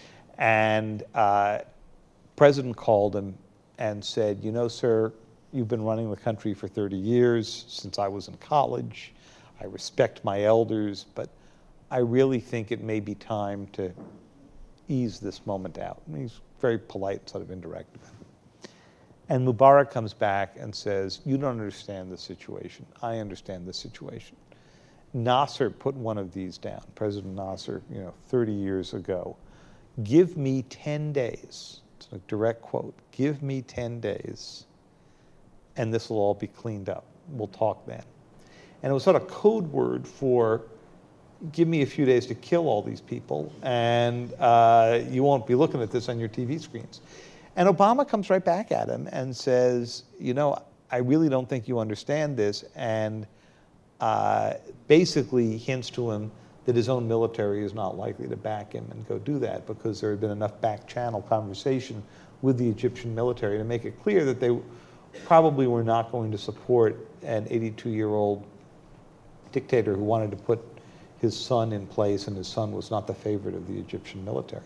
And uh, President called him and said, you know, sir, you've been running the country for thirty years, since I was in college. I respect my elders, but I really think it may be time to ease this moment out. And he's very polite, sort of indirect about it. And Mubarak comes back and says, you don't understand the situation. I understand the situation. Nasser put one of these down, President Nasser, you know, thirty years ago. Give me ten days. It's a direct quote. Give me ten days, and this will all be cleaned up. We'll talk then. And it was sort of code word for give me a few days to kill all these people, and uh, you won't be looking at this on your T V screens. And Obama comes right back at him and says, you know, I really don't think you understand this, and uh, basically hints to him that his own military is not likely to back him and go do that because there had been enough back-channel conversation with the Egyptian military to make it clear that they probably were not going to support an eighty-two-year-old dictator who wanted to put his son in place, and his son was not the favorite of the Egyptian military.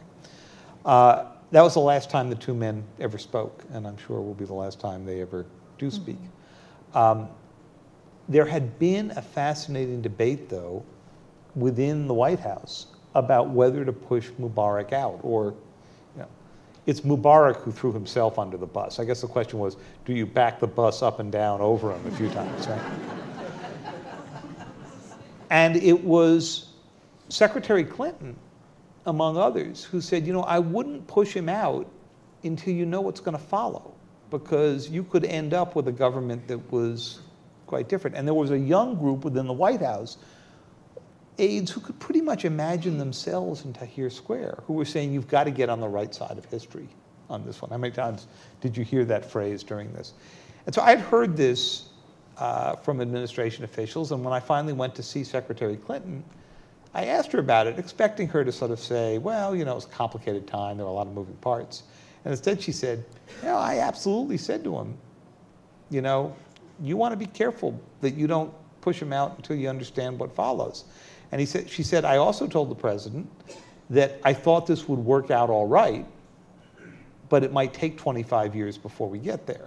Uh, that was the last time the two men ever spoke, and I'm sure will be the last time they ever do speak. Mm-hmm. Um, there had been a fascinating debate, though, within the White House about whether to push Mubarak out, or, you know, it's Mubarak who threw himself under the bus. I guess the question was, do you back the bus up and down over him a few times, right? And it was Secretary Clinton among others, who said, you know, I wouldn't push him out until you know what's going to follow, because you could end up with a government that was quite different. And there was a young group within the White House, aides who could pretty much imagine themselves in Tahrir Square, who were saying, you've got to get on the right side of history on this one. How many times did you hear that phrase during this? And so I'd heard this uh, from administration officials, and when I finally went to see Secretary Clinton, I asked her about it, expecting her to sort of say, well, you know, it was a complicated time, there were a lot of moving parts. And instead she said, you know, I absolutely said to him, you know, you want to be careful that you don't push him out until you understand what follows. And he said, she said, I also told the president that I thought this would work out all right, but it might take twenty-five years before we get there.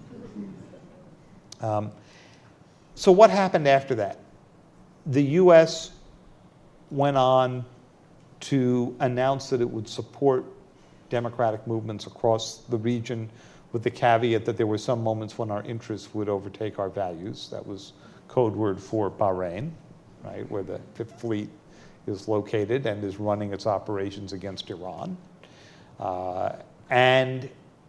Um, so what happened after that? The U S went on to announce that it would support democratic movements across the region, with the caveat that there were some moments when our interests would overtake our values. That was code word for Bahrain, right, where the Fifth Fleet is located and is running its operations against Iran. Uh, and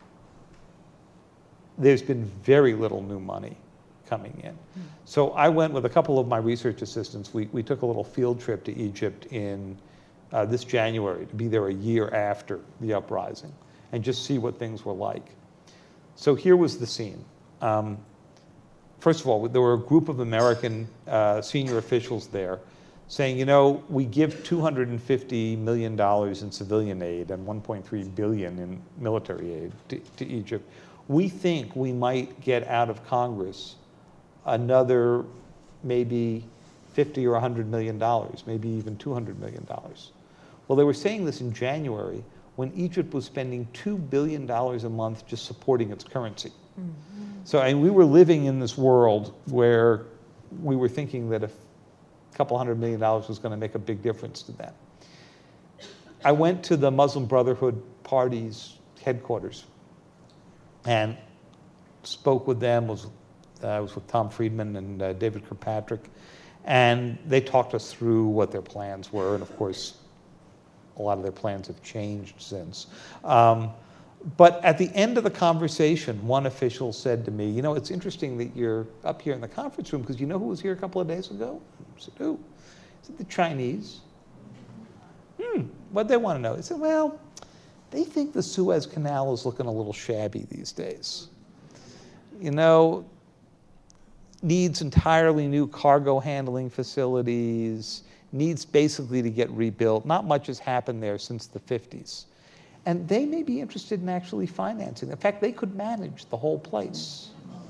there's been very little new money coming in. Mm. So I went with a couple of my research assistants. We, we took a little field trip to Egypt in uh, this January to be there a year after the uprising and just see what things were like. So here was the scene. Um, first of all, there were a group of American uh, senior officials there saying, you know, we give two hundred fifty million dollars in civilian aid and one point three billion dollars in military aid to, to Egypt. We think we might get out of Congress another maybe fifty or one hundred million dollars, maybe even two hundred million dollars. Well, they were saying this in January when Egypt was spending two billion dollars a month just supporting its currency. Mm-hmm. So and we were living in this world where we were thinking that if a couple hundred million dollars was going to make a big difference to them. I went to the Muslim Brotherhood Party's headquarters and spoke with them. Was uh, I was with Tom Friedman and uh, David Kirkpatrick, and they talked us through what their plans were, and of course, a lot of their plans have changed since. Um, but at the end of the conversation, one official said to me, you know, it's interesting that you're up here in the conference room, because you know who was here a couple of days ago? I said, who? I said, the Chinese. Hmm, what they want to know? He said, well, they think the Suez Canal is looking a little shabby these days. You know, needs entirely new cargo handling facilities, needs basically to get rebuilt. Not much has happened there since the fifties. And they may be interested in actually financing. In fact, they could manage the whole place.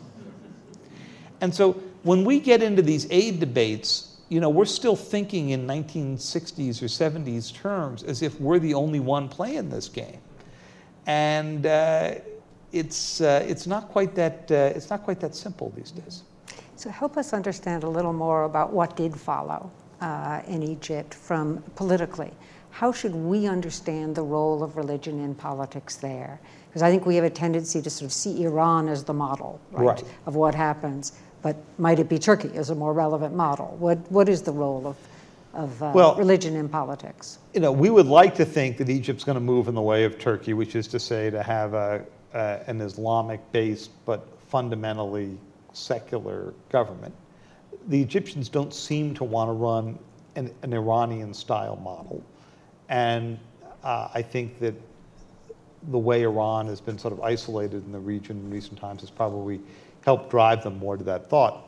And so when we get into these aid debates, you know, we're still thinking in nineteen sixties or seventies terms as if we're the only one playing this game. And uh, it's, uh, it's, not quite that, uh, it's not quite that simple these days. So help us understand a little more about what did follow uh, in Egypt from politically. How should we understand the role of religion in politics there? Because I think we have a tendency to sort of see Iran as the model, right, right. of what happens. But might it be Turkey as a more relevant model? What, what is the role of, of uh, well, religion in politics? You know, we would like to think that Egypt's going to move in the way of Turkey, which is to say to have a, uh, an Islamic-based but fundamentally secular government. The Egyptians don't seem to want to run an, an Iranian-style model. And uh, I think that the way Iran has been sort of isolated in the region in recent times has probably helped drive them more to that thought.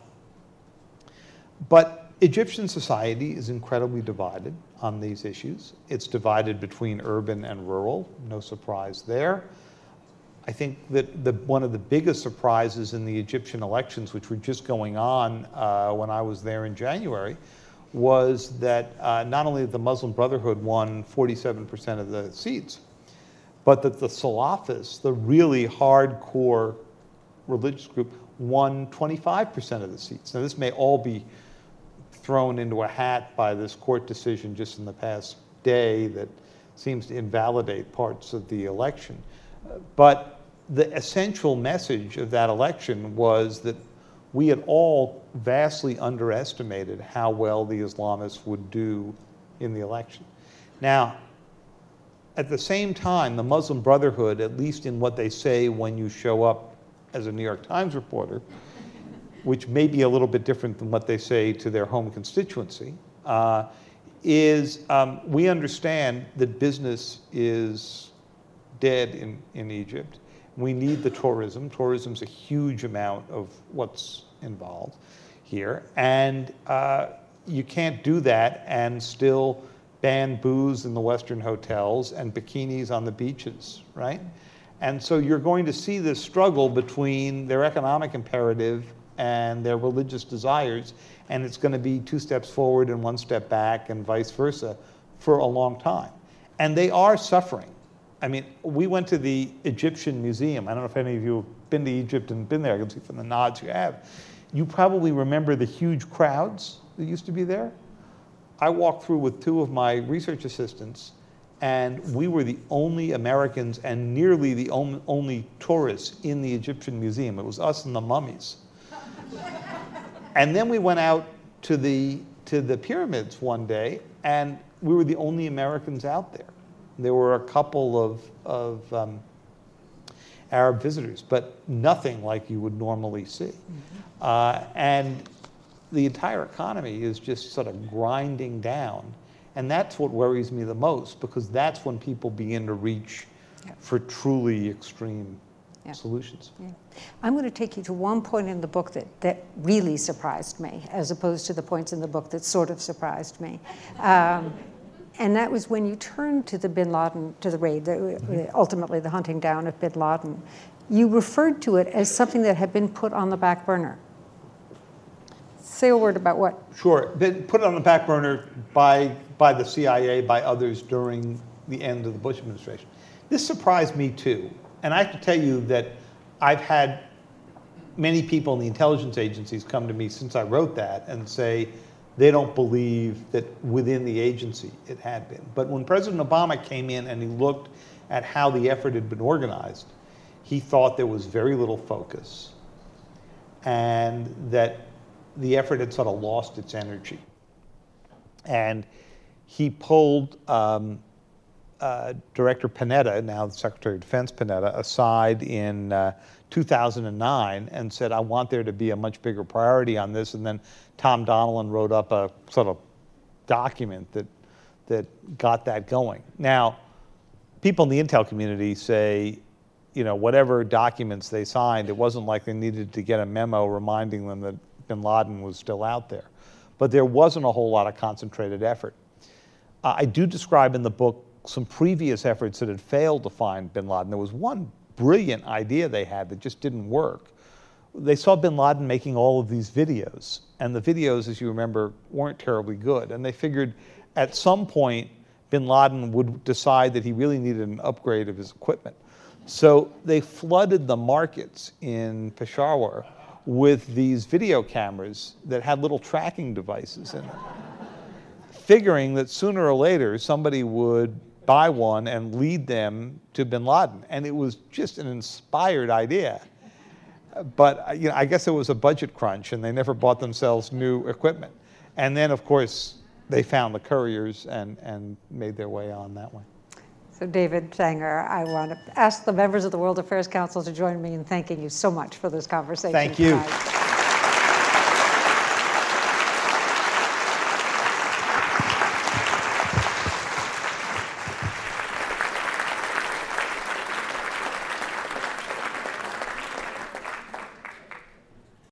But Egyptian society is incredibly divided on these issues. It's divided between urban and rural, no surprise there. I think that the, one of the biggest surprises in the Egyptian elections, which were just going on uh, when I was there in January, was that uh, not only the Muslim Brotherhood won forty-seven percent of the seats, but that the Salafists, the really hardcore religious group, won twenty-five percent of the seats. Now, this may all be thrown into a hat by this court decision just in the past day that seems to invalidate parts of the election. But the essential message of that election was that we had all vastly underestimated how well the Islamists would do in the election. Now, at the same time, the Muslim Brotherhood, at least in what they say when you show up as a New York Times reporter, which may be a little bit different than what they say to their home constituency, uh, is um, we understand that business is dead in, in Egypt. We need the tourism. Tourism's a huge amount of what's involved here. And uh, you can't do that and still ban booze in the Western hotels and bikinis on the beaches, right? And so you're going to see this struggle between their economic imperative and their religious desires, and it's going to be two steps forward and one step back and vice versa for a long time. And they are suffering. I mean, we went to the Egyptian Museum. I don't know if any of you have been to Egypt and been there. I can see from the nods you have. You probably remember the huge crowds that used to be there. I walked through with two of my research assistants, and we were the only Americans and nearly the only, only tourists in the Egyptian Museum. It was us and the mummies. And then we went out to the, to the pyramids one day, and we were the only Americans out there. There were a couple of, of um, Arab visitors, but nothing like you would normally see. Mm-hmm. uh, and the entire economy is just sort of grinding down. And that's what worries me the most, because that's when people begin to reach yeah. for truly extreme yeah. solutions. Yeah. I'm going to take you to one point in the book that, that really surprised me, as opposed to the points in the book that sort of surprised me. Um, and that was when you turned to the bin Laden, to the raid, the, mm-hmm. ultimately the hunting down of bin Laden. You referred to it as something that had been put on the back burner. Say a word about what? Sure. Been put it on the back burner by, by the C I A, by others during the end of the Bush administration. This surprised me too. And I have to tell you that I've had many people in the intelligence agencies come to me since I wrote that and say they don't believe that within the agency it had been. But when President Obama came in and he looked at how the effort had been organized, he thought there was very little focus and that the effort had sort of lost its energy. And he pulled um, uh, Director Panetta, now the Secretary of Defense Panetta, aside in uh, two thousand nine and said, I want there to be a much bigger priority on this. And then Tom Donilon wrote up a sort of document that, that got that going. Now, people in the intel community say, you know, whatever documents they signed, it wasn't like they needed to get a memo reminding them that bin Laden was still out there. But there wasn't a whole lot of concentrated effort. Uh, I do describe in the book some previous efforts that had failed to find bin Laden. There was one brilliant idea they had that just didn't work. They saw bin Laden making all of these videos, and the videos, as you remember, weren't terribly good. And they figured at some point bin Laden would decide that he really needed an upgrade of his equipment. So they flooded the markets in Peshawar with these video cameras that had little tracking devices in them, figuring that sooner or later somebody would buy one and lead them to bin Laden. And it was just an inspired idea. But you know, I guess it was a budget crunch and they never bought themselves new equipment. And then, of course, they found the couriers and, and made their way on that way. So David Sanger, I want to ask the members of the World Affairs Council to join me in thanking you so much for this conversation. Thank you. tonight.